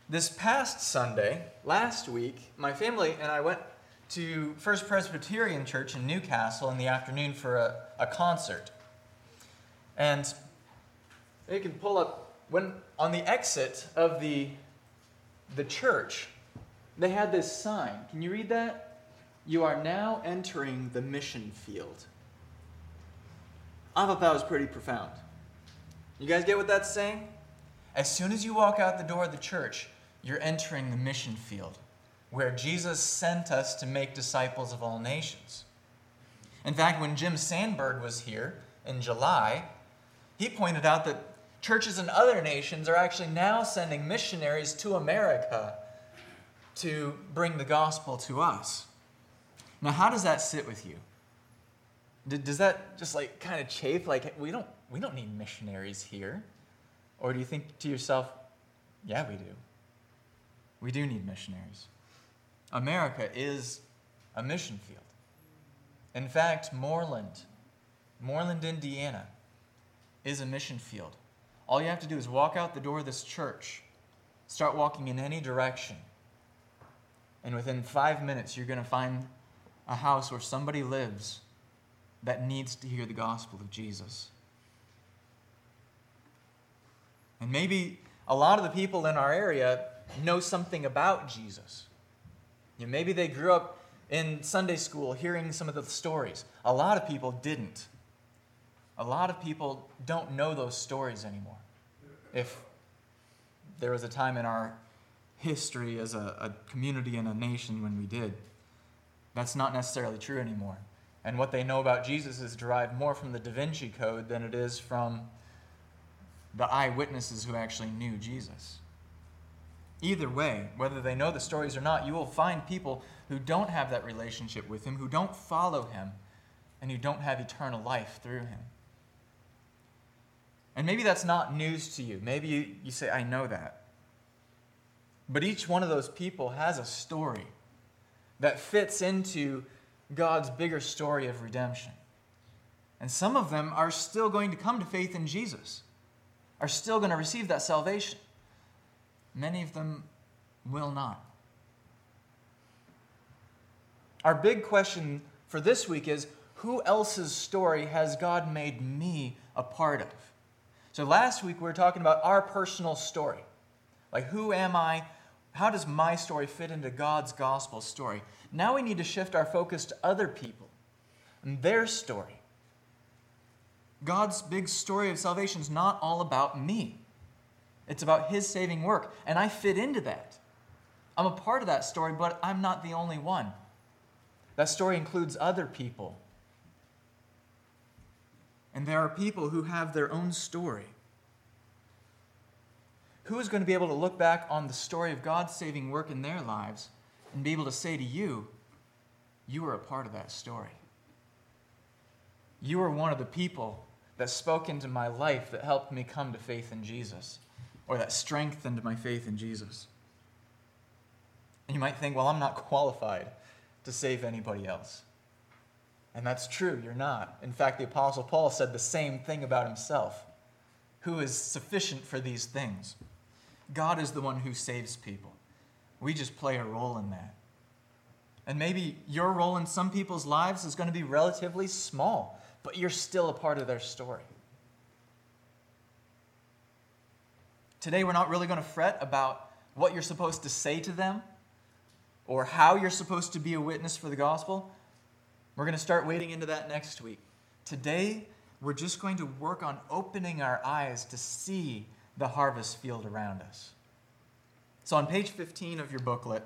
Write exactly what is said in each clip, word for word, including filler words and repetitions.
This past Sunday, last week, my family and I went to First Presbyterian Church in Newcastle in the afternoon for a, a concert. And you can pull up, when on the exit of the, the church, they had this sign. Can you read that? You are now entering the mission field. I thought that was pretty profound. You guys get what that's saying? As soon as you walk out the door of the church, you're entering the mission field, where Jesus sent us to make disciples of all nations. In fact, when Jim Sandberg was here in July, he pointed out that churches in other nations are actually now sending missionaries to America to bring the gospel to us. Now, how does that sit with you? Does that just like kind of chafe? Like, we don't, we don't need missionaries here. Or do you think to yourself, yeah, we do. We do need missionaries. America is a mission field. In fact, Moreland, Moreland, Indiana, is a mission field. All you have to do is walk out the door of this church, start walking in any direction, and within five minutes you're going to find a house where somebody lives that needs to hear the gospel of Jesus. And maybe a lot of the people in our area know something about Jesus. You know, maybe they grew up in Sunday school hearing some of the stories. A lot of people didn't. A lot of people don't know those stories anymore. If there was a time in our history as a, a community and a nation when we did, that's not necessarily true anymore. And what they know about Jesus is derived more from the Da Vinci Code than it is from the eyewitnesses who actually knew Jesus. Either way, whether they know the stories or not, you will find people who don't have that relationship with him, who don't follow him, and who don't have eternal life through him. And maybe that's not news to you. Maybe you, you say, I know that. But each one of those people has a story that fits into God's bigger story of redemption. And some of them are still going to come to faith in Jesus, are still going to receive that salvation. Many of them will not. Our big question for this week is, who else's story has God made me a part of? So last week we were talking about our personal story. Like, who am I? How does my story fit into God's gospel story? Now we need to shift our focus to other people and their story. God's big story of salvation is not all about me. It's about his saving work, and I fit into that. I'm a part of that story, but I'm not the only one. That story includes other people. And there are people who have their own story. Who is going to be able to look back on the story of God's saving work in their lives and be able to say to you, you were a part of that story. You were one of the people that spoke into my life that helped me come to faith in Jesus, or that strengthened my faith in Jesus. And you might think, well, I'm not qualified to save anybody else. And that's true, you're not. In fact, the Apostle Paul said the same thing about himself. Who is sufficient for these things? God is the one who saves people. We just play a role in that. And maybe your role in some people's lives is going to be relatively small, but you're still a part of their story. Today, we're not really going to fret about what you're supposed to say to them or how you're supposed to be a witness for the gospel. We're going to start wading into that next week. Today, we're just going to work on opening our eyes to see the harvest field around us. So on page fifteen of your booklet,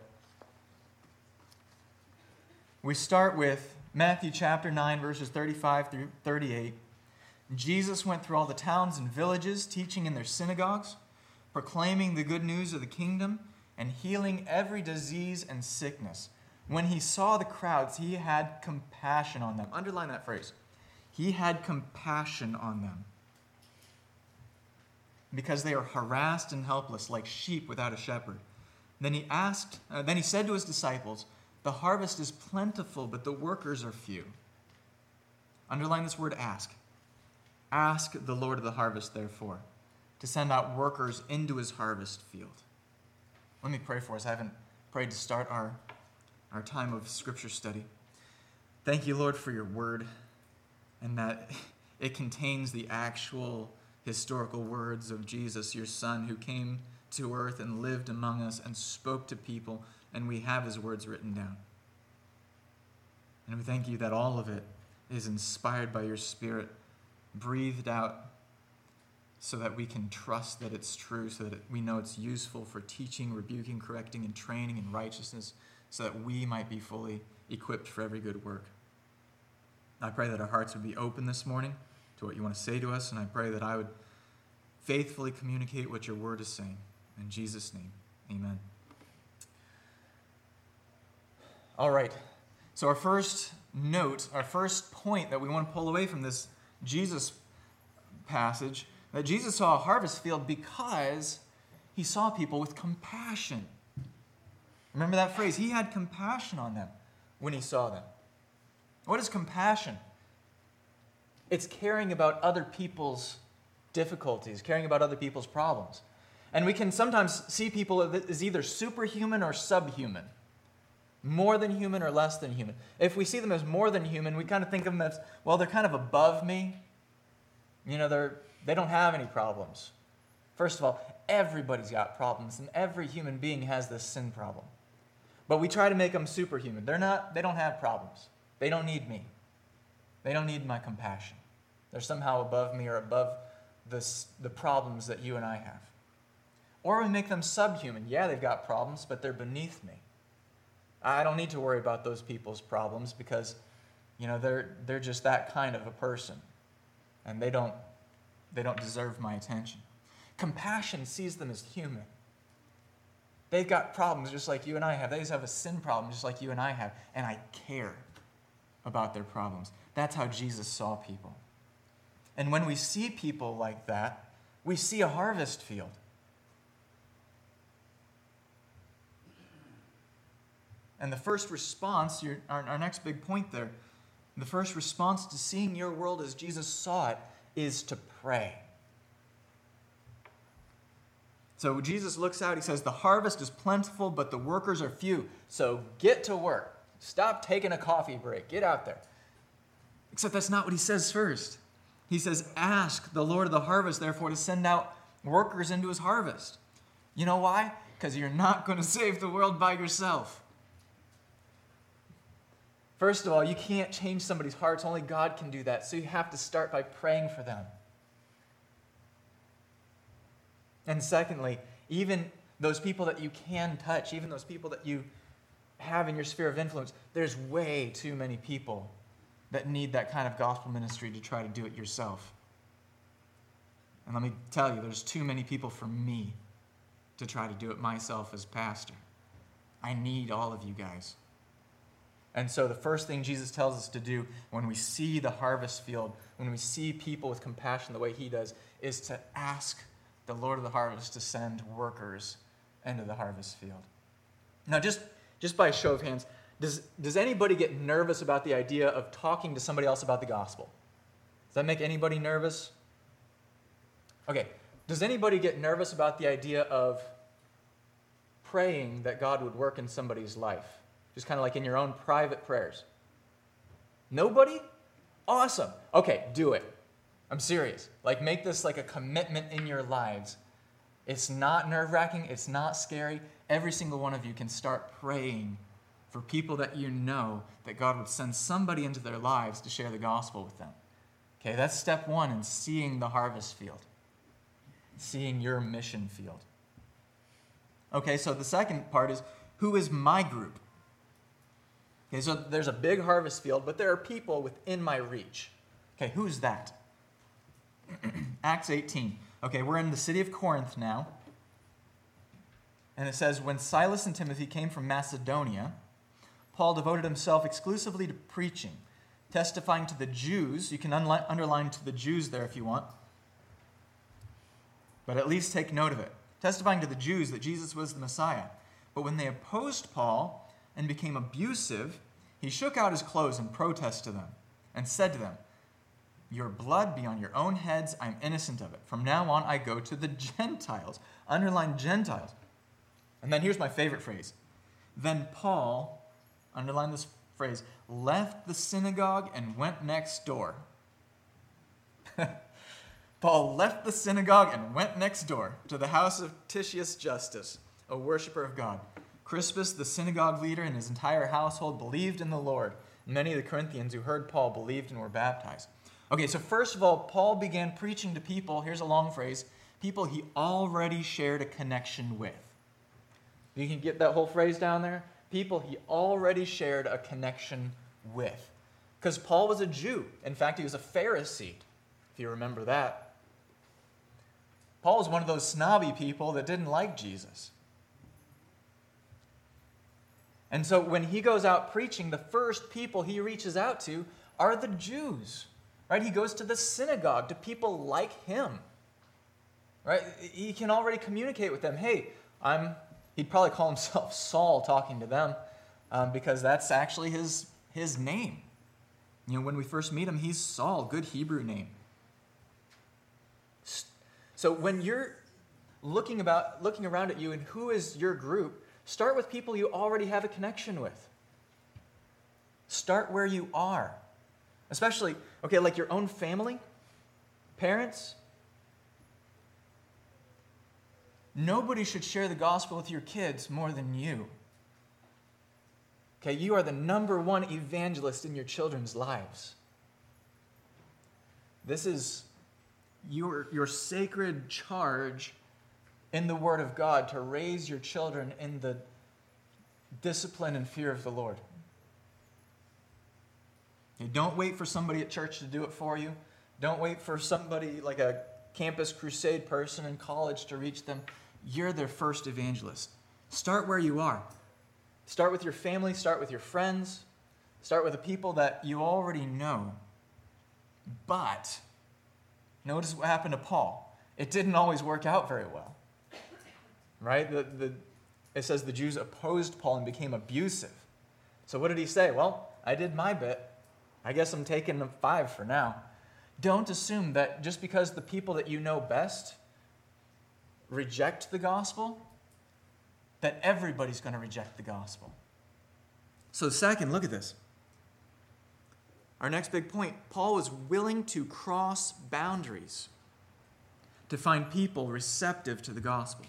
we start with Matthew chapter nine, verses thirty-five through thirty-eight. Jesus went through all the towns and villages, teaching in their synagogues, proclaiming the good news of the kingdom, and healing every disease and sickness. When he saw the crowds, he had compassion on them. Underline that phrase. He had compassion on them, because they are harassed and helpless, like sheep without a shepherd. Then he asked, uh, then he said to his disciples, the harvest is plentiful, but the workers are few. Underline this word, ask. Ask the Lord of the harvest, therefore, to send out workers into his harvest field. Let me pray for us. I haven't prayed to start our, our time of Scripture study. Thank you, Lord, for your word, and that it contains the actual historical words of Jesus, your Son, who came to earth and lived among us and spoke to people, and we have his words written down. And we thank you that all of it is inspired by your Spirit, breathed out, so that we can trust that it's true, so that we know it's useful for teaching, rebuking, correcting, and training in righteousness, so that we might be fully equipped for every good work. I pray that our hearts would be open this morning to what you want to say to us, and I pray that I would faithfully communicate what your word is saying. In Jesus' name, amen. All right, so our first note, our first point that we want to pull away from this Jesus passage, that Jesus saw a harvest field because he saw people with compassion. Remember that phrase? He had compassion on them when he saw them. What is compassion? It's caring about other people's difficulties, caring about other people's problems. And we can sometimes see people as either superhuman or subhuman, more than human or less than human. If we see them as more than human, we kind of think of them as, well, they're kind of above me. You know, they're they don't have any problems. First of all, everybody's got problems, and every human being has this sin problem. But we try to make them superhuman. They're not, they don't have problems. They don't need me. They don't need my compassion. They're somehow above me or above this, the problems that you and I have. Or we make them subhuman. Yeah, they've got problems, but they're beneath me. I don't need to worry about those people's problems because, you know, they're they're just that kind of a person. And they don't they don't deserve my attention. Compassion sees them as human. They've got problems just like you and I have. They just have a sin problem just like you and I have. And I care about their problems. That's how Jesus saw people. And when we see people like that, we see a harvest field. And the first response, your, our, our next big point there, the first response to seeing your world as Jesus saw it is to pray. So Jesus looks out, he says, the harvest is plentiful, but the workers are few. So get to work. Stop taking a coffee break. Get out there. Except that's not what he says first. He says, ask the Lord of the harvest, therefore, to send out workers into his harvest. You know why? Because you're not going to save the world by yourself. First of all, you can't change somebody's hearts. Only God can do that. So you have to start by praying for them. And secondly, even those people that you can touch, even those people that you have in your sphere of influence, there's way too many people that need that kind of gospel ministry to try to do it yourself. And let me tell you, there's too many people for me to try to do it myself as pastor. I need all of you guys. And so the first thing Jesus tells us to do when we see the harvest field, when we see people with compassion the way he does, is to ask the Lord of the harvest to send workers into the harvest field. Now, just, just by a show of hands, does, does anybody get nervous about the idea of talking to somebody else about the gospel? Does that make anybody nervous? Okay, does anybody get nervous about the idea of praying that God would work in somebody's life? Just kind of like in your own private prayers. Nobody? Awesome. Okay, do it. I'm serious. Like, make this like a commitment in your lives. It's not nerve-wracking. It's not scary. Every single one of you can start praying for people that you know that God would send somebody into their lives to share the gospel with them. Okay, that's step one in seeing the harvest field. Seeing your mission field. Okay, so the second part is, who is my group? Okay, so there's a big harvest field, but there are people within my reach. Okay, who's that? Acts eighteen. Okay, we're in the city of Corinth now. And it says, when Silas and Timothy came from Macedonia, Paul devoted himself exclusively to preaching, testifying to the Jews. You can unli- underline to the Jews there if you want. But at least take note of it. Testifying to the Jews that Jesus was the Messiah. But when they opposed Paul and became abusive, he shook out his clothes in protest to them and said to them, your blood be on your own heads, I'm innocent of it. From now on I go to the Gentiles. Underline Gentiles. And then here's my favorite phrase. Then Paul, underline this phrase, left the synagogue and went next door. Paul left the synagogue and went next door to the house of Titius Justus, a worshiper of God. Crispus, the synagogue leader, and his entire household believed in the Lord. Many of the Corinthians who heard Paul believed and were baptized. Okay, so first of all, Paul began preaching to people, here's a long phrase, people he already shared a connection with. You can get that whole phrase down there? People he already shared a connection with. Because Paul was a Jew. In fact, he was a Pharisee, if you remember that. Paul was one of those snobby people that didn't like Jesus. And so when he goes out preaching, the first people he reaches out to are the Jews. Right? He goes to the synagogue, to people like him. Right? He can already communicate with them. Hey, I'm, he'd probably call himself Saul talking to them um, because that's actually his, his name. You know, when we first meet him, he's Saul, good Hebrew name. So when you're looking about, looking around at you and who is your group, start with people you already have a connection with. Start where you are. Especially, okay, like your own family, parents. Nobody should share the gospel with your kids more than you. Okay, you are the number one evangelist in your children's lives. This is your, your sacred charge in the Word of God to raise your children in the discipline and fear of the Lord. Okay, don't wait for somebody at church to do it for you. Don't wait for somebody like a campus crusade person in college to reach them. You're their first evangelist. Start where you are. Start with your family. Start with your friends. Start with the people that you already know. But notice what happened to Paul. It didn't always work out very well. Right? The, the, it says the Jews opposed Paul and became abusive. So what did he say? Well, I did my bit. I guess I'm taking a five for now. Don't assume that just because the people that you know best reject the gospel, that everybody's going to reject the gospel. So second, look at this. Our next big point, Paul was willing to cross boundaries to find people receptive to the gospel.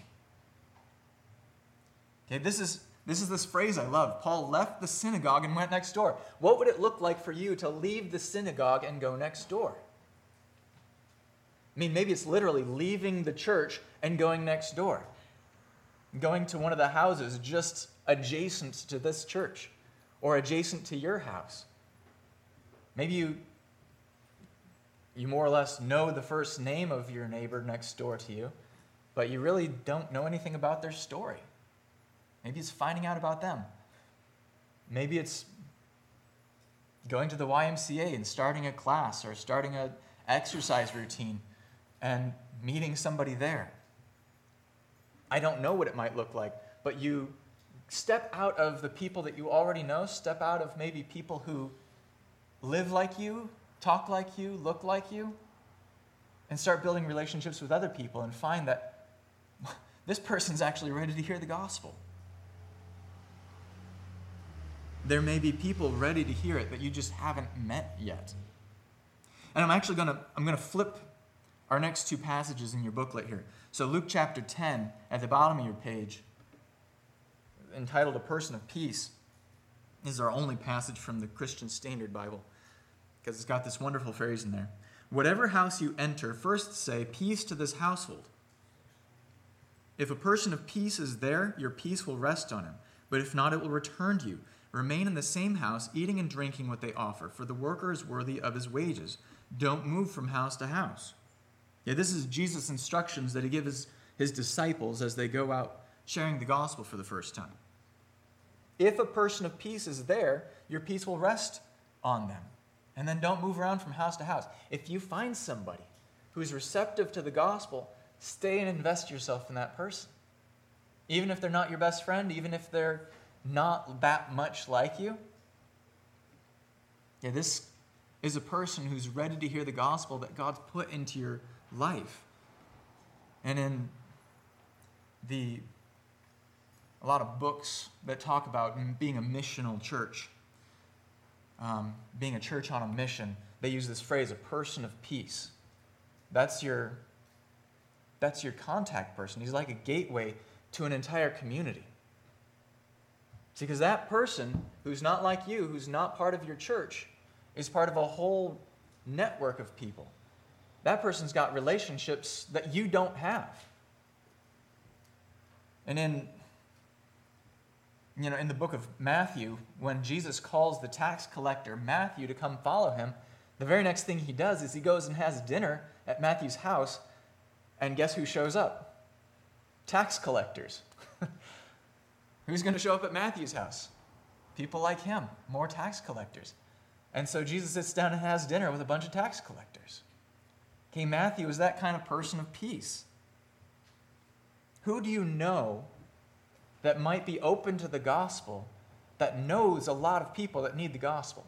Okay, this is This is this phrase I love. Paul left the synagogue and went next door. What would it look like for you to leave the synagogue and go next door? I mean, maybe it's literally leaving the church and going next door. Going to one of the houses just adjacent to this church or adjacent to your house. Maybe you, you more or less know the first name of your neighbor next door to you, but you really don't know anything about their story. Maybe it's finding out about them. Maybe it's going to the Y M C A and starting a class or starting an exercise routine and meeting somebody there. I don't know what it might look like, but you step out of the people that you already know, step out of maybe people who live like you, talk like you, look like you, and start building relationships with other people and find that this person's actually ready to hear the gospel. There may be people ready to hear it that you just haven't met yet. And I'm actually going to I'm going to flip our next two passages in your booklet here. So Luke chapter ten, at the bottom of your page, entitled A Person of Peace, is our only passage from the Christian Standard Bible, because it's got this wonderful phrase in there. Whatever house you enter, first say, peace to this household. If a person of peace is there, your peace will rest on him. But if not, it will return to you. Remain in the same house, eating and drinking what they offer, for the worker is worthy of his wages. Don't move from house to house. Yeah, this is Jesus' instructions that he gives his, his disciples as they go out sharing the gospel for the first time. If a person of peace is there, your peace will rest on them. And then don't move around from house to house. If you find somebody who's receptive to the gospel, stay and invest yourself in that person. Even if they're not your best friend, even if they're not that much like you. Yeah, this is a person who's ready to hear the gospel that God's put into your life. And in the a lot of books that talk about being a missional church, um, being a church on a mission. They use this phrase, a person of peace. That's your, that's your contact person. He's like a gateway to an entire community. See, because that person who's not like you, who's not part of your church, is part of a whole network of people. That person's got relationships that you don't have. And in, you know, in the book of Matthew, when Jesus calls the tax collector Matthew to come follow him, the very next thing he does is he goes and has dinner at Matthew's house, and guess who shows up? Tax collectors. Who's going to show up at Matthew's house? People like him, more tax collectors. And so Jesus sits down and has dinner with a bunch of tax collectors. Okay, Matthew is that kind of person of peace. Who do you know that might be open to the gospel, that knows a lot of people that need the gospel?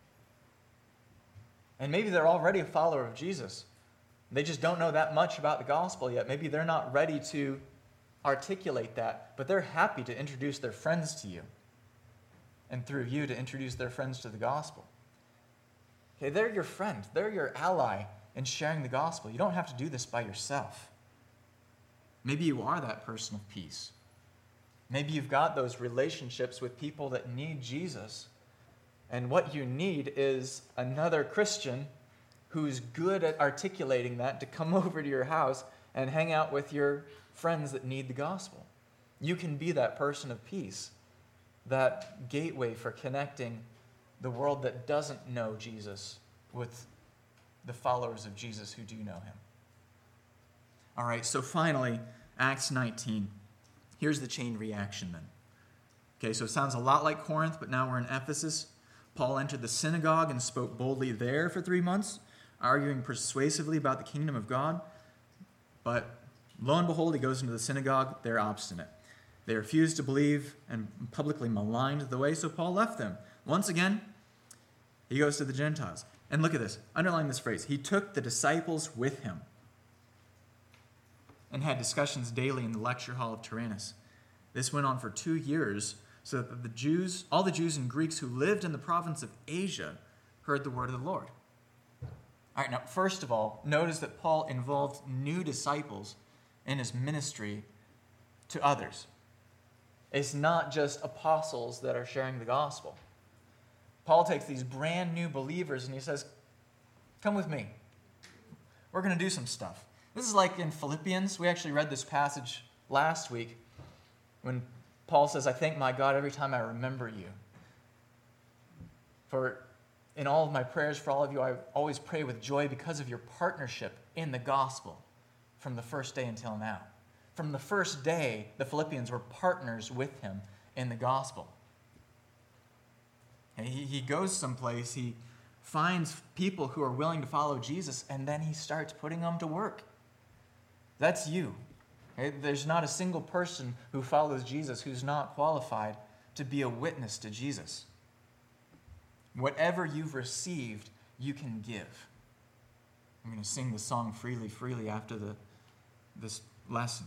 And maybe they're already a follower of Jesus. They just don't know that much about the gospel yet. Maybe they're not ready to articulate that, but they're happy to introduce their friends to you, and through you to introduce their friends to the gospel. Okay, they're your friend. They're your ally in sharing the gospel. You don't have to do this by yourself. Maybe you are that person of peace. Maybe you've got those relationships with people that need Jesus, and what you need is another Christian who's good at articulating that to come over to your house and hang out with your friends that need the gospel. You can be that person of peace, that gateway for connecting the world that doesn't know Jesus with the followers of Jesus who do know him. All right, so finally, Acts nineteen. Here's the chain reaction then. Okay, so it sounds a lot like Corinth, but now we're in Ephesus. Paul entered the synagogue and spoke boldly there for three months, arguing persuasively about the kingdom of God. But lo and behold, he goes into the synagogue. They're obstinate. They refused to believe and publicly maligned the way, so Paul left them. Once again, he goes to the Gentiles. And look at this. Underline this phrase. He took the disciples with him and had discussions daily in the lecture hall of Tyrannus. This went on for two years, so that the Jews, all the Jews and Greeks who lived in the province of Asia heard the word of the Lord. All right, now, first of all, notice that Paul involved new disciples in his ministry to others. It's not just apostles that are sharing the gospel. Paul takes these brand new believers and he says, come with me. We're going to do some stuff. This is like in Philippians. We actually read this passage last week when Paul says, I thank my God every time I remember you. For in all of my prayers for all of you, I always pray with joy because of your partnership in the gospel from the first day until now. From the first day, the Philippians were partners with him in the gospel. And he, he goes someplace, he finds people who are willing to follow Jesus, and then he starts putting them to work. That's you. Okay? There's not a single person who follows Jesus who's not qualified to be a witness to Jesus. Whatever you've received, you can give. I'm going to sing the song Freely, Freely after the, this lesson.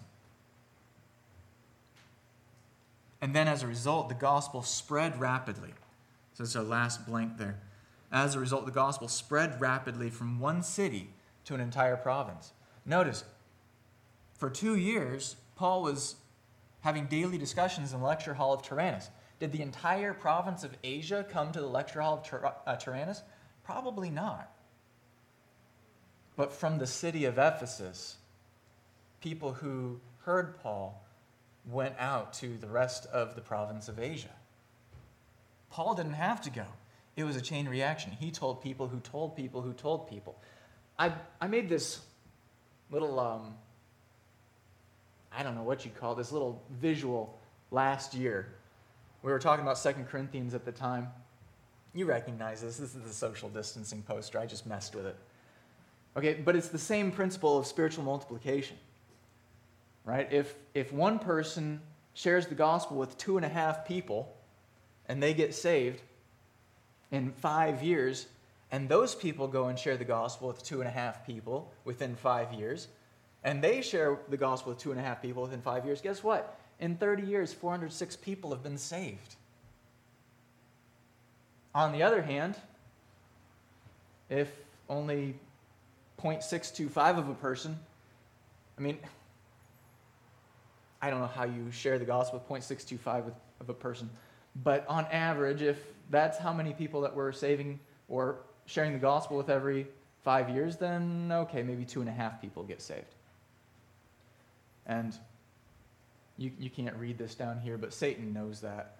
And then as a result, the gospel spread rapidly. So it's our last blank there. As a result, the gospel spread rapidly from one city to an entire province. Notice, for two years, Paul was having daily discussions in the lecture hall of Tyrannus. Did the entire province of Asia come to the lecture hall of Tyr- uh, Tyrannus? Probably not. But from the city of Ephesus, people who heard Paul went out to the rest of the province of Asia. Paul didn't have to go. It was a chain reaction. He told people who told people who told people. I I made this little, um, I don't know what you call this, little visual last year. We were talking about Second Corinthians at the time. You recognize this. This is the social distancing poster. I just messed with it. Okay, but it's the same principle of spiritual multiplication. Right? If if one person shares the gospel with two and a half people and they get saved in five years, and those people go and share the gospel with two and a half people within five years, and they share the gospel with two and a half people within five years, guess what? In thirty years, four hundred six people have been saved. On the other hand, if only zero point six two five of a person, I mean, I don't know how you share the gospel with zero point six two five with, of a person, but on average, if that's how many people that we're saving or sharing the gospel with every five years, then okay, maybe two and a half people get saved. And you, you can't read this down here, but Satan knows that.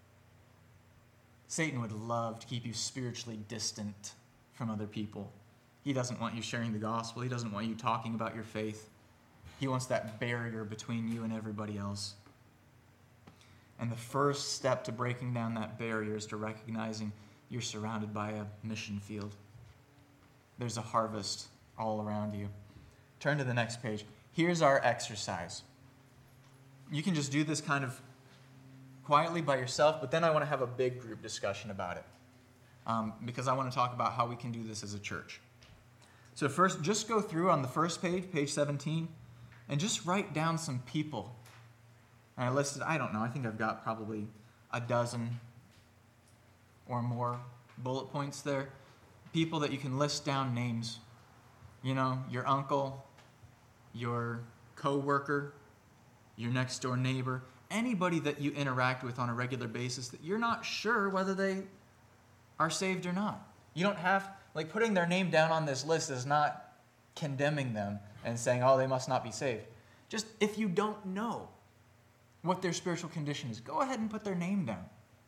Satan would love to keep you spiritually distant from other people. He doesn't want you sharing the gospel. He doesn't want you talking about your faith. He wants that barrier between you and everybody else. And the first step to breaking down that barrier is to recognizing you're surrounded by a mission field. There's a harvest all around you. Turn to the next page. Here's our exercise. You can just do this kind of quietly by yourself, but then I want to have a big group discussion about it, um, because I want to talk about how we can do this as a church. So first, just go through on the first page, page seventeen, and just write down some people. And I listed, I don't know, I think I've got probably a dozen or more bullet points there. People that you can list down names. You know, your uncle, your co-worker, your next door neighbor, anybody that you interact with on a regular basis that you're not sure whether they are saved or not. You don't have, like putting their name down on this list is not condemning them and saying, oh, they must not be saved. Just if you don't know what their spiritual condition is, go ahead and put their name down.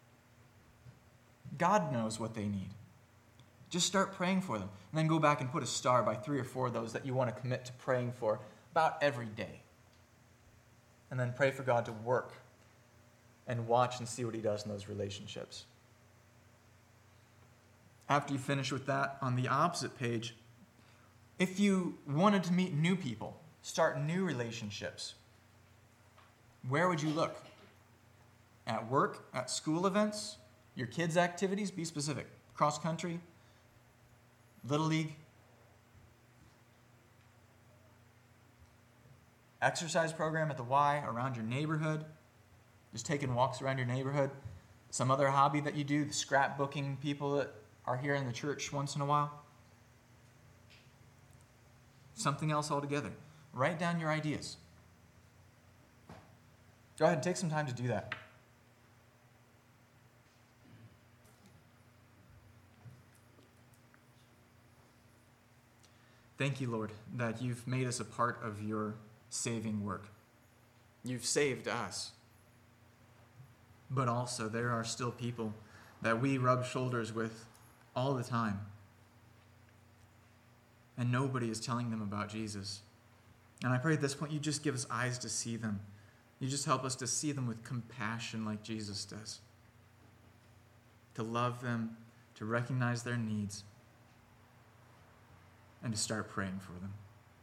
God knows what they need. Just start praying for them. And then go back and put a star by three or four of those that you want to commit to praying for about every day. And then pray for God to work and watch and see what he does in those relationships. After you finish with that, on the opposite page, if you wanted to meet new people, start new relationships, where would you look? At work, at school events, your kids' activities? Be specific. Cross country, Little League, exercise program at the Y, around your neighborhood, just taking walks around your neighborhood, some other hobby that you do, the scrapbooking people that are here in the church once in a while, something else altogether. Write down your ideas. Go ahead and take some time to do that. Thank you, Lord, that you've made us a part of your saving work. You've saved us. But also, there are still people that we rub shoulders with all the time. And nobody is telling them about Jesus. And I pray at this point you just give us eyes to see them. You just help us to see them with compassion like Jesus does. To love them, to recognize their needs, and to start praying for them.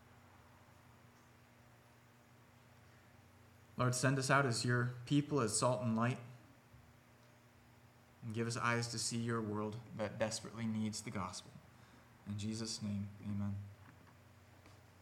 Lord, send us out as your people, as salt and light, and give us eyes to see your world that desperately needs the gospel. In Jesus' name, amen.